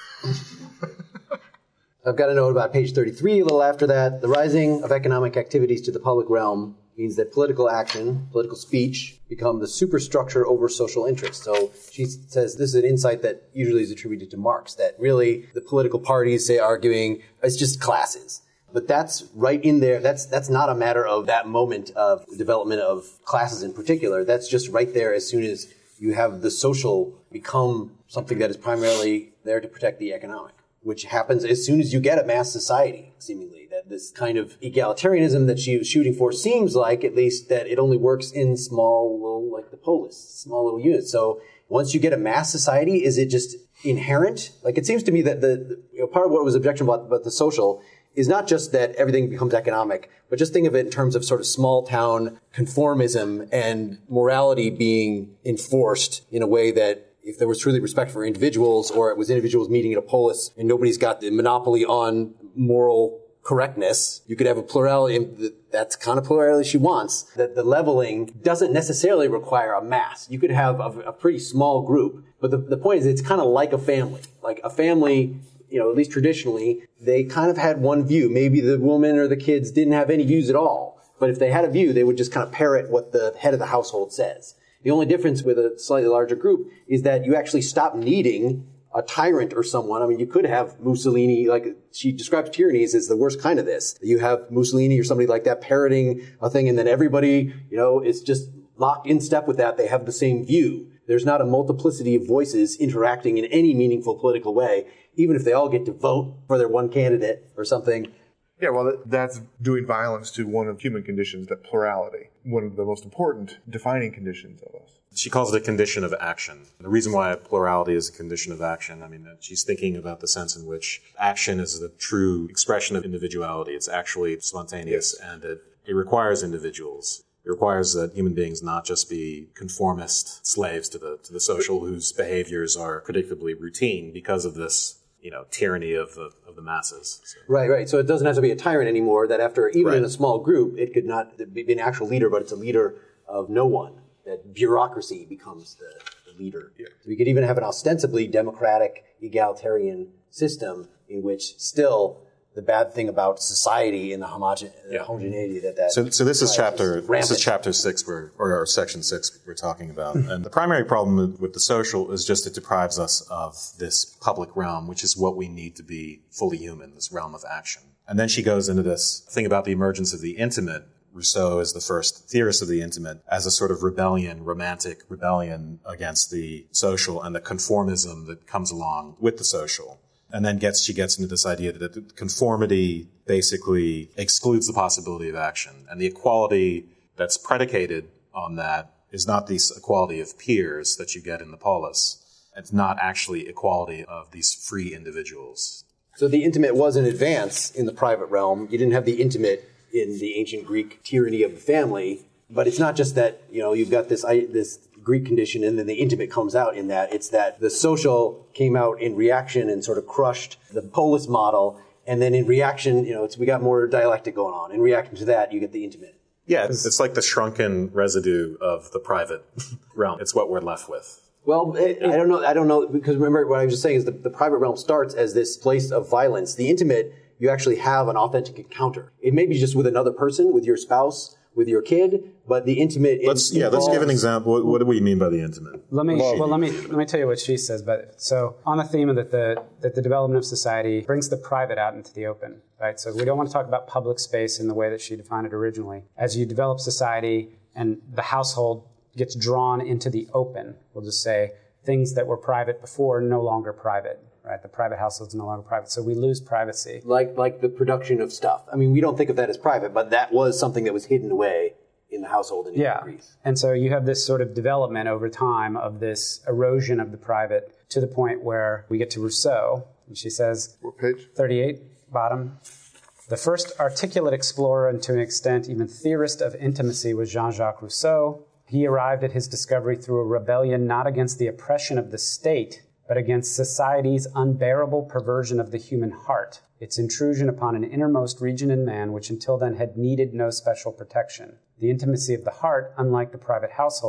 I've got a note about page 33, a little after that. The rising of economic activities to the public realm means that political action, political speech, become the superstructure over social interest. So she says this is an insight that usually is attributed to Marx, that really the political parties, say, arguing, it's just classes. But that's right in there. That's not a matter of that moment of development of classes in particular. That's just right there as soon as you have the social become something that is primarily there to protect the economic, which happens as soon as you get a mass society, seemingly. That this kind of egalitarianism that she was shooting for seems like, at least, that it only works in small little, like the polis, small little units. So once you get a mass society, is it just inherent? Like, it seems to me that part of what was objectionable about the social is not just that everything becomes economic, but just think of it in terms of sort of small town conformism and morality being enforced in a way that if there was truly respect for individuals, or it was individuals meeting at a polis and nobody's got the monopoly on moral correctness, you could have a plurality, and that's kind of plurality she wants, that the leveling doesn't necessarily require a mass. You could have a pretty small group, but the point is it's kind of like a family. Like a family, at least traditionally, they kind of had one view. Maybe the woman or the kids didn't have any views at all, but if they had a view, they would just kind of parrot what the head of the household says. The only difference with a slightly larger group is that you actually stop needing a tyrant or someone. I mean, you could have Mussolini, like she describes tyranny as the worst kind of this. You have Mussolini or somebody like that parroting a thing, and then everybody, is just locked in step with that. They have the same view. There's not a multiplicity of voices interacting in any meaningful political way, even if they all get to vote for their one candidate or something. Yeah, well, that's doing violence to one of human conditions, that plurality, one of the most important defining conditions of us. She calls it a condition of action. The reason why plurality is a condition of action, she's thinking about the sense in which action is the true expression of individuality. It's actually spontaneous, and it requires individuals. It requires that human beings not just be conformist slaves to the social, whose behaviors are predictably routine because of this tyranny of the masses. So. Right. So it doesn't have to be a tyrant anymore, that after, even in a small group, it could not be an actual leader, but it's a leader of no one. That bureaucracy becomes the leader. Yeah. So we could even have an ostensibly democratic, egalitarian system in which still the bad thing about society and the homogeneity that So this is chapter 6 or section 6 we're talking about. And the primary problem with the social is just it deprives us of this public realm, which is what we need to be fully human, this realm of action. And then she goes into this thing about the emergence of the intimate. Rousseau is the first theorist of the intimate as a sort of romantic rebellion against the social and the conformism that comes along with the social. And then she gets into this idea that conformity basically excludes the possibility of action. And the equality that's predicated on that is not the equality of peers that you get in the polis. It's not actually equality of these free individuals. So the intimate was an advance in the private realm. You didn't have the intimate in the ancient Greek tyranny of the family. But it's not just that, you've got this Greek condition and then the intimate comes out in that. It's that the social came out in reaction and sort of crushed the polis model. And then in reaction, we got more dialectic going on. In reaction to that, you get the intimate. Yeah, it's like the shrunken residue of the private realm. It's what we're left with. Well, I don't know, because remember what I was just saying is the private realm starts as this place of violence. The intimate, you actually have an authentic encounter. It may be just with another person, with your spouse, with your kid, but the intimate. Let's give an example. What do we mean by the intimate? Let me tell you what she says. But so on the theme of that the development of society brings the private out into the open, right? So we don't want to talk about public space in the way that she defined it originally. As you develop society and the household gets drawn into the open, we'll just say things that were private before no longer private. Right, the private household is no longer private, so we lose privacy. Like the production of stuff. I mean, we don't think of that as private, but that was something that was hidden away in the household in Greece. And so you have this sort of development over time of this erosion of the private to the point where we get to Rousseau, and she says, what page? 38, bottom. The first articulate explorer and to an extent even theorist of intimacy was Jean-Jacques Rousseau. He arrived at his discovery through a rebellion not against the oppression of the state, but against society's unbearable perversion of the human heart, its intrusion upon an innermost region in man which until then had needed no special protection. The intimacy of the heart, unlike the private household,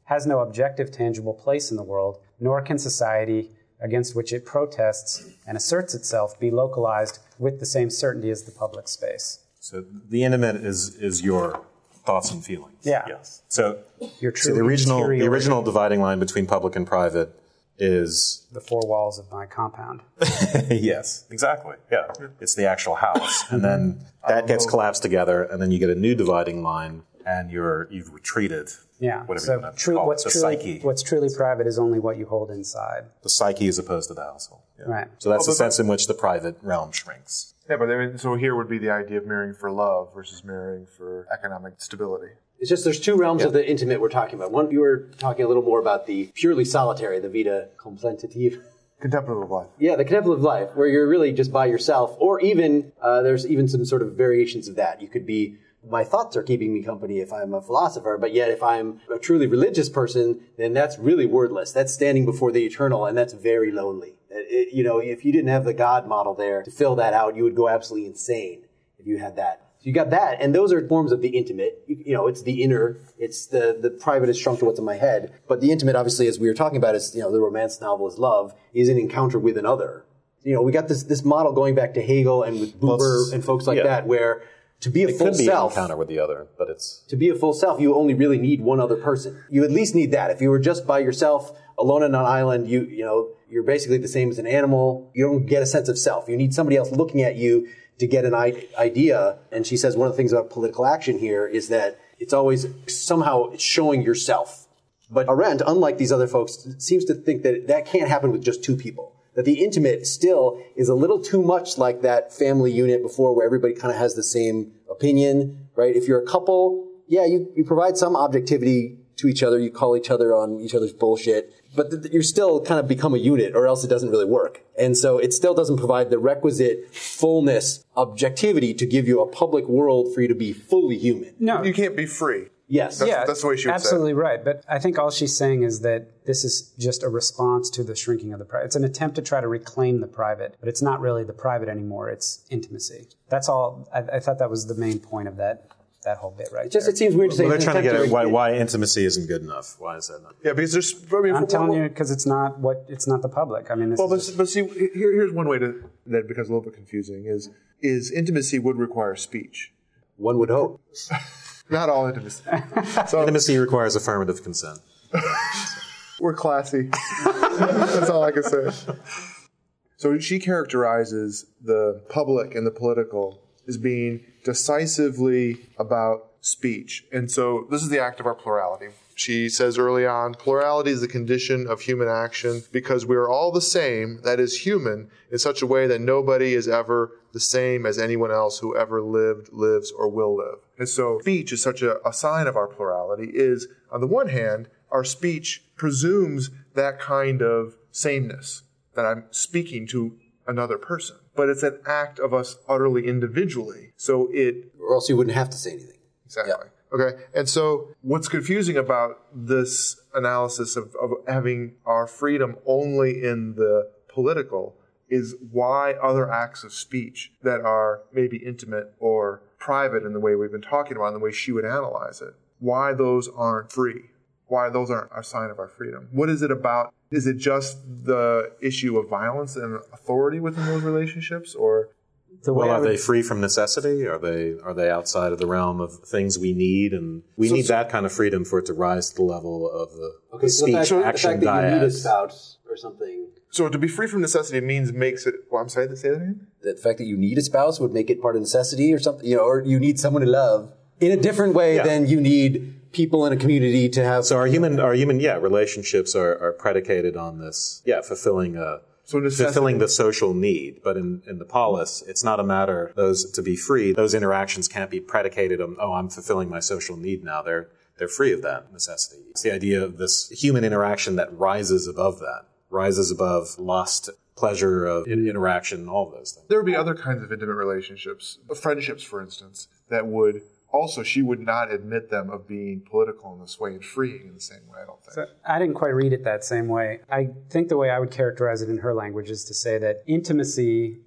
has no objective, tangible place in the world, nor can society against which it protests and asserts itself be localized with the same certainty as the public space. So the intimate is your thoughts and feelings. Yeah. Yes. So the original dividing line between public and private is the four walls of my compound. Yes, exactly. Yeah. It's the actual house. And then that gets collapsed together, and then you get a new dividing line, and you've retreated. Yeah. Whatever so you want to call it. The psyche. What's truly private is only what you hold inside. The psyche as opposed to the household. Yeah. Right. So that's the sense in which the private realm shrinks. Yeah, but I mean, so here would be the idea of marrying for love versus marrying for economic stability. It's just there's two realms of the intimate we're talking about. One, you were talking a little more about the purely solitary, the vita contemplative. Contemplative life. Yeah, the contemplative life, where you're really just by yourself, or even, there's even some sort of variations of that. You could be, my thoughts are keeping me company if I'm a philosopher, but yet if I'm a truly religious person, then that's really wordless. That's standing before the eternal, and that's very lonely. If you didn't have the God model there to fill that out, you would go absolutely insane if you had that. So you got that, and those are forms of the intimate. It's the inner, it's the private is shrunk to what's in my head. But the intimate, obviously, as we were talking about, is, the romance novel is love, is an encounter with another. We got this model going back to Hegel and with Buber and folks like that, where to be a full self. It could be an encounter with the other, but it's... To be a full self, you only really need one other person. You at least need that. If you were just by yourself, alone on an island, you're basically the same as an animal. You don't get a sense of self. You need somebody else looking at you to get an idea. And she says one of the things about political action here is that it's always somehow showing yourself. But Arendt, unlike these other folks, seems to think that can't happen with just two people. That the intimate still is a little too much like that family unit before, where everybody kind of has the same opinion, right? If you're a couple, you provide some objectivity to each other. You call each other on each other's bullshit, but you're still kind of become a unit, or else it doesn't really work. And so it still doesn't provide the requisite fullness, objectivity to give you a public world for you to be fully human. No. You can't be free. Yes. That's the way she would say it. Absolutely right. But I think all she's saying is that this is just a response to the shrinking of the private. It's an attempt to try to reclaim the private, but it's not really the private anymore. It's intimacy. That's all. I thought that was the main point of that whole bit right there. It seems weird to say. They're trying to get at why intimacy isn't good enough. Why is that not? Yeah, because I'm telling you, because it's not the public. I mean, but see, here's one way that becomes a little bit confusing is intimacy would require speech. One would hope. Not all intimacy. So, intimacy requires affirmative consent. We're classy. That's all I can say. So she characterizes the public and the political as being decisively about speech. And so this is the act of our plurality. She says early on, plurality is the condition of human action because we are all the same, that is human, in such a way that nobody is ever the same as anyone else who ever lived, lives, or will live. And so speech is such a sign of our plurality is, on the one hand, our speech presumes that kind of sameness, that I'm speaking to another person. But it's an act of us utterly individually. So or else you wouldn't have to say anything. Exactly. Yep. Okay. And so what's confusing about this analysis of having our freedom only in the political is why other acts of speech that are maybe intimate or private in the way we've been talking about, in the way she would analyze it, why those aren't free, why those aren't a sign of our freedom. What is it about? Is it just the issue of violence and authority within those relationships, or? Are they free from necessity? Are they outside of the realm of things we need? And we need that kind of freedom for it to rise to the level of the speech action the fact that you need a spouse or something. So to be free from necessity makes it. Well, I'm sorry. Say that again. The fact that you need a spouse would make it part of necessity, or something. Or you need someone to love in a different way than you need people in a community to have. So our human relationships are predicated on this fulfilling the social need. But in the polis, it's not a matter to be free. Those interactions can't be predicated on, I'm fulfilling my social need now. They're free of that necessity. It's the idea of this human interaction that rises above lust, pleasure of interaction, all of those things. There would be other kinds of intimate relationships, friendships, for instance, that would also, she would not admit them of being political in this way and freeing in the same way, I don't think. So I didn't quite read it that same way. I think the way I would characterize it in her language is to say that intimacy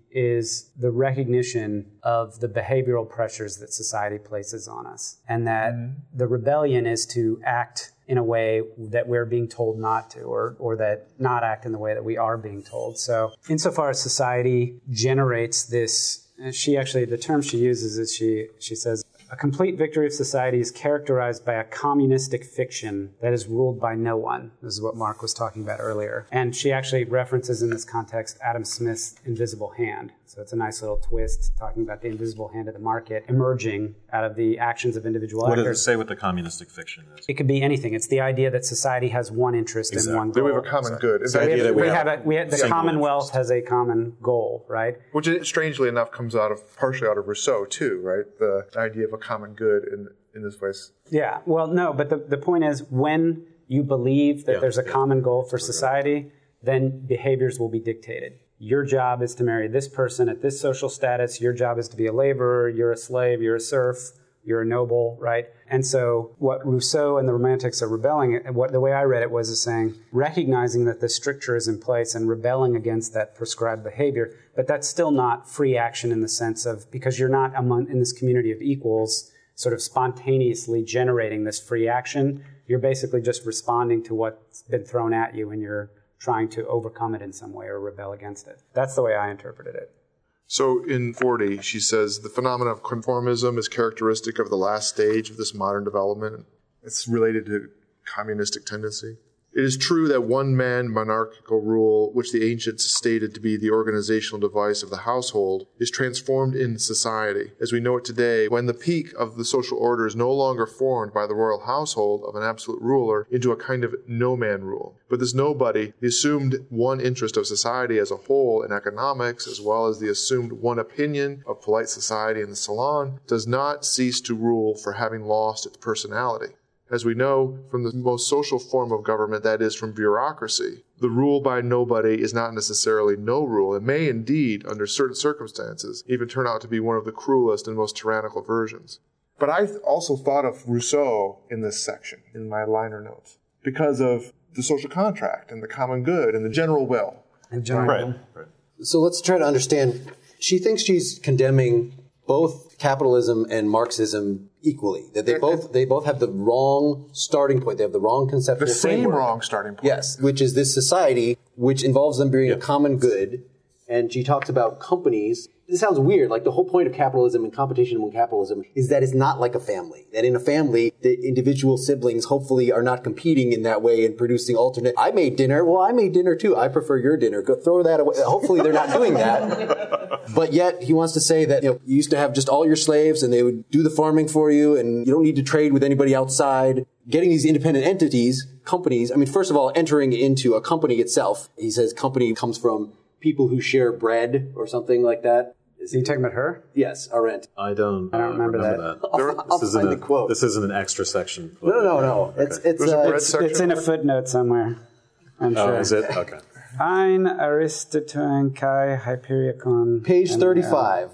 is the recognition of the behavioral pressures that society places on us, and that the rebellion is to act in a way that we're being told not to, or that not act in the way that we are being told. So insofar as society generates this, the term she uses is she says, a complete victory of society is characterized by a communistic fiction that is ruled by no one. This is what Mark was talking about earlier. And she actually references in this context Adam Smith's Invisible Hand. So it's a nice little twist talking about the invisible hand of the market emerging out of the actions of individual actors. What does it say what the communistic fiction is? It could be anything. It's the idea that society has one interest and one goal. That we have a common good. It's the idea that the Commonwealth has a common goal, right? Which, strangely enough, comes partially out of Rousseau, too, right? The idea of a common good in this place. Yeah, well, no, but the point is, when you believe that there's a common goal for society, then behaviors will be dictated. Your job is to marry this person at this social status. Your job is to be a laborer. You're a slave. You're a serf. You're a noble, right? And so what Rousseau and the Romantics are rebelling, the way I read it was saying, recognizing that the stricture is in place and rebelling against that prescribed behavior, but that's still not free action in the sense of, because you're not in this community of equals, sort of spontaneously generating this free action. You're basically just responding to what's been thrown at you, and you're trying to overcome it in some way or rebel against it. That's the way I interpreted it. So in 40, she says, the phenomenon of conformism is characteristic of the last stage of this modern development. It's related to communistic tendency. It is true that one-man monarchical rule, which the ancients stated to be the organizational device of the household, is transformed in society, as we know it today, when the peak of the social order is no longer formed by the royal household of an absolute ruler into a kind of no-man rule. But this nobody, the assumed one interest of society as a whole in economics, as well as the assumed one opinion of polite society in the salon, does not cease to rule for having lost its personality. As we know from the most social form of government, that is, from bureaucracy, the rule by nobody is not necessarily no rule. It may indeed, under certain circumstances, even turn out to be one of the cruelest and most tyrannical versions. But I also thought of Rousseau in this section, in my liner notes, because of the social contract and the common good and the general will. Right. So let's try to understand. She thinks she's condemning both capitalism and Marxism equally. That they both have the wrong starting point. They have the wrong conceptual The same framework. wrong starting point. Yes, which is this society, which involves them being a common good. And she talks about companies. This sounds weird. Like the whole point of capitalism and competition among capitalism is that it's not like a family. That in a family, the individual siblings hopefully are not competing in that way and producing alternate. I made dinner. Well, I made dinner too. I prefer your dinner. Go throw that away. Hopefully they're not doing that. But yet he wants to say that you used to have just all your slaves and they would do the farming for you and you don't need to trade with anybody outside. Getting these independent entities, companies. I mean, first of all, entering into a company itself. He says company comes from people who share bread or something like that. Are you talking about her? Yes, Arendt. I don't remember that. I'll find the quote. This isn't an extra section. No. Okay. It's in a footnote somewhere, I'm sure. Oh, is it? Okay. Ein Aristotean kai Hyperion. Page 35.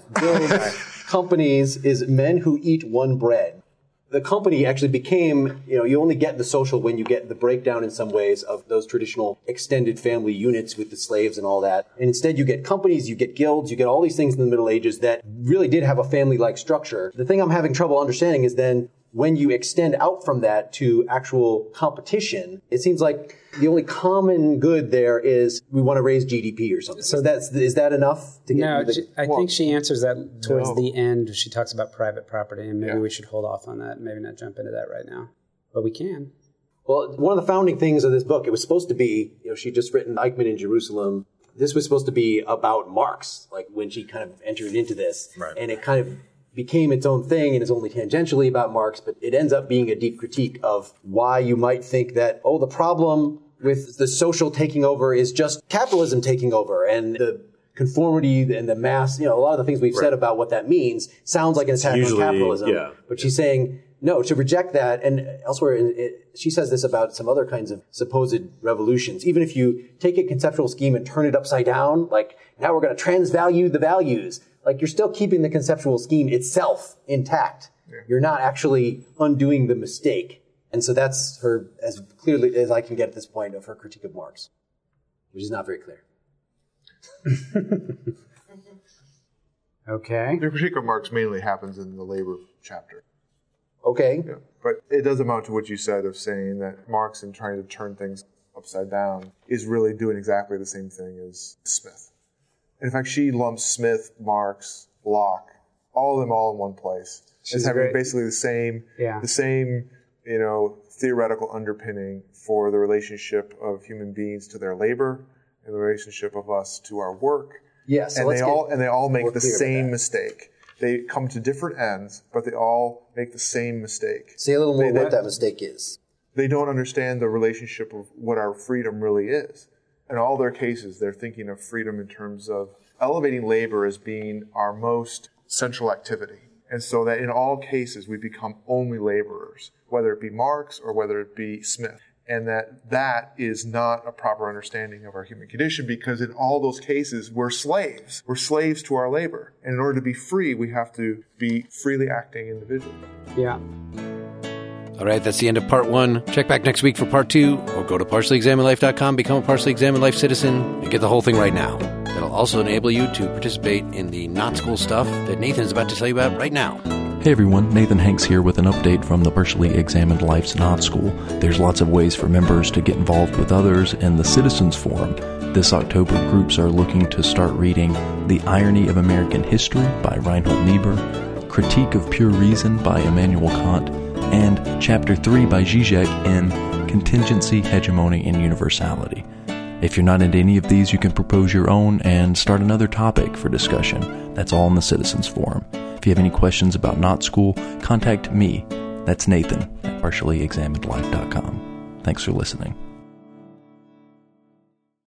Companies is men who eat one bread. The company actually became, you only get the social when you get the breakdown in some ways of those traditional extended family units with the slaves and all that. And instead you get companies, you get guilds, you get all these things in the Middle Ages that really did have a family-like structure. The thing I'm having trouble understanding is then when you extend out from that to actual competition, it seems like the only common good there is we want to raise GDP or something. So is that enough to get? No, I think she answers that towards the end. She talks about private property, and maybe we should hold off on that and maybe not jump into that right now. But we can. Well, one of the founding things of this book, it was supposed to be, she'd just written Eichmann in Jerusalem. This was supposed to be about Marx, like when she kind of entered into this. Right. And it kind of became its own thing and is only tangentially about Marx, but it ends up being a deep critique of why you might think that, the problem with the social taking over is just capitalism taking over, and the conformity and the mass, a lot of the things we've said about what that means sounds like an attack on capitalism. Yeah. But she's saying, no, to reject that. And elsewhere, she says this about some other kinds of supposed revolutions. Even if you take a conceptual scheme and turn it upside down, like now we're going to transvalue the values, like you're still keeping the conceptual scheme itself intact. Yeah. You're not actually undoing the mistake. And so that's her, as clearly as I can get at this point, of her critique of Marx, which is not very clear. Okay. The critique of Marx mainly happens in the labor chapter. Okay. Yeah. But it does amount to what you said of saying that Marx, in trying to turn things upside down, is really doing exactly the same thing as Smith. In fact, she lumps Smith, Marx, Locke, all of them all in one place. As having basically the same, theoretical underpinning for the relationship of human beings to their labor and the relationship of us to our work. Yes. And they all make the same mistake. They come to different ends, but they all make the same mistake. Say a little more what that mistake is. They don't understand the relationship of what our freedom really is. In all their cases, they're thinking of freedom in terms of elevating labor as being our most central activity. And so that in all cases, we become only laborers, whether it be Marx or whether it be Smith. And that is not a proper understanding of our human condition, because in all those cases, we're slaves. We're slaves to our labor. And in order to be free, we have to be freely acting individuals. Yeah. All right, that's the end of part 1. Check back next week for part 2, or go to partiallyexaminedlife.com, become a Partially Examined Life citizen, and get the whole thing right now. That'll also enable you to participate in the not school stuff that Nathan's about to tell you about right now. Hey everyone, Nathan Hanks here with an update from the Partially Examined Life's Not School. There's lots of ways for members to get involved with others in the Citizens Forum. This October, groups are looking to start reading The Irony of American History by Reinhold Niebuhr, Critique of Pure Reason by Immanuel Kant, and Chapter 3 by Zizek in Contingency, Hegemony, and Universality. If you're not into any of these, you can propose your own and start another topic for discussion. That's all in the Citizens Forum. If you have any questions about Not School, contact me. That's Nathan at partiallyexaminedlife.com. Thanks for listening.